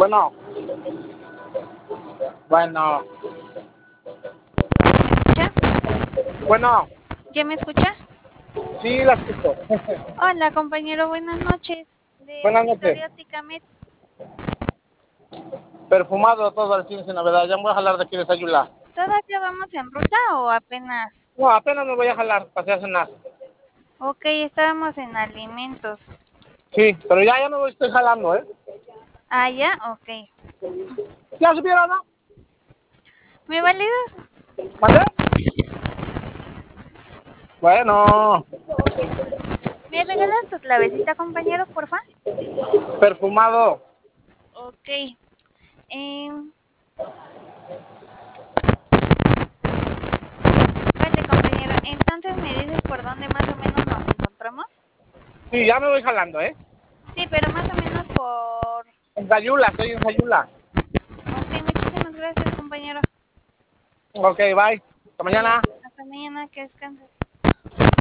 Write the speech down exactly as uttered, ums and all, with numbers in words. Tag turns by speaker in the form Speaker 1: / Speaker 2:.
Speaker 1: Bueno, bueno,
Speaker 2: ¿Me escucha?
Speaker 1: bueno,
Speaker 2: ¿Ya me escucha?
Speaker 1: sí la escucho.
Speaker 2: Hola, compañero, buenas noches. De
Speaker 1: Buenas noches.
Speaker 2: Auditorio Ticamet.
Speaker 1: Perfumado todo el fin de novedad. Ya me voy a jalar de aquí de Sayula.
Speaker 2: ¿Todavía vamos en ruta o apenas?
Speaker 1: No, apenas me voy a jalar, pasé a cenar.
Speaker 2: Ok, estábamos en alimentos.
Speaker 1: Sí, pero ya, ya me voy, estoy jalando, ¿eh?
Speaker 2: Ah, ya, ok.
Speaker 1: ¿Ya supieron, no?
Speaker 2: ¿Me validas?
Speaker 1: ¿Mandé? Bueno,
Speaker 2: ¿Me regalas tu clavecita, compañero, porfa?
Speaker 1: perfumado.
Speaker 2: Ok. Em, vale, compañero. Entonces, ¿me dices por dónde más o menos nos encontramos?
Speaker 1: Sí, ya me voy jalando, ¿eh?
Speaker 2: Sí, pero más o menos por...
Speaker 1: En Sayula, estoy en Sayula.
Speaker 2: Ok, muchísimas gracias, compañero.
Speaker 1: Ok, bye. Hasta
Speaker 2: Vale,
Speaker 1: mañana.
Speaker 2: hasta mañana, que descanses.